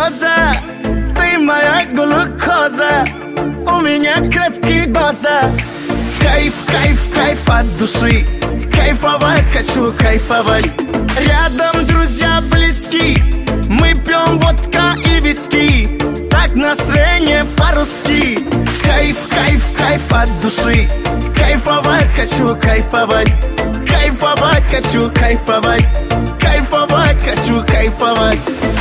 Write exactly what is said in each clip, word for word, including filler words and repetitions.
роза, ты моя глюкоза, у меня крепкий доза. Кайф, кайф, кайф от души, кайфовать хочу, кайфовать. Рядом друзья близки, мы пьем водка и виски, так настроение по-русски. Кайф, кайф, кайф от души, кайфовать хочу, кайфовать. Кайфовать хочу, кайфовать. Кайфовать хочу, кайфовать.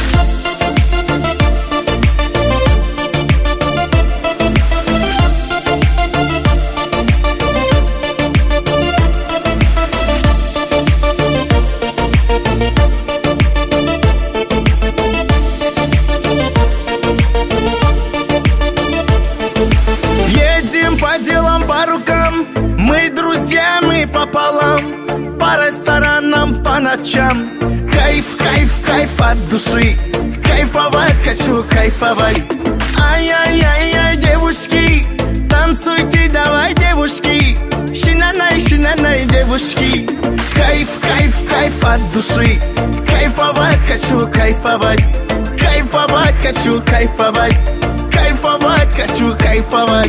Едем по делам, по рукам, мы друзья, мы пополам, по ресторанам, по ночам. Кайф, кайф, кайф от души, кайфовать хочу, кайфовать. Ай-яй-яй-яй, девушки, танцуйте, давай, девушки. Шинанай, шинанай, девушки. Кайф, кайф, кайф от души, кайфовать хочу, кайфовать. Кайфовать хочу, кайфовать. Кайфовать хочу, кайфовать.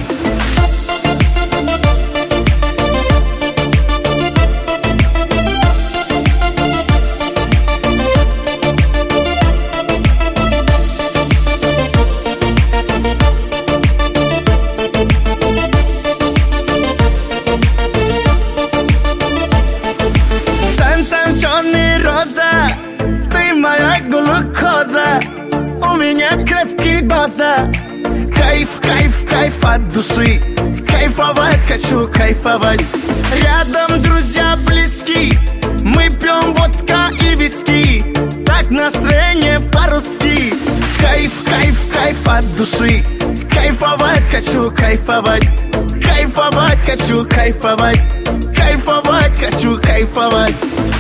Цен-цен, черный роза, ты моя глюкоза, у меня крепкий доза. Кайф, кайф, кайф от души, кайфовать хочу, кайфовать. Рядом друзья близки, мы пьем водка и виски, так настроение по-русски. Кайф, кайф, кайф от души, кайфовать хочу, кайфовать. Кайфовать хочу, кайфовать. Кайфовать хочу, кайфовать.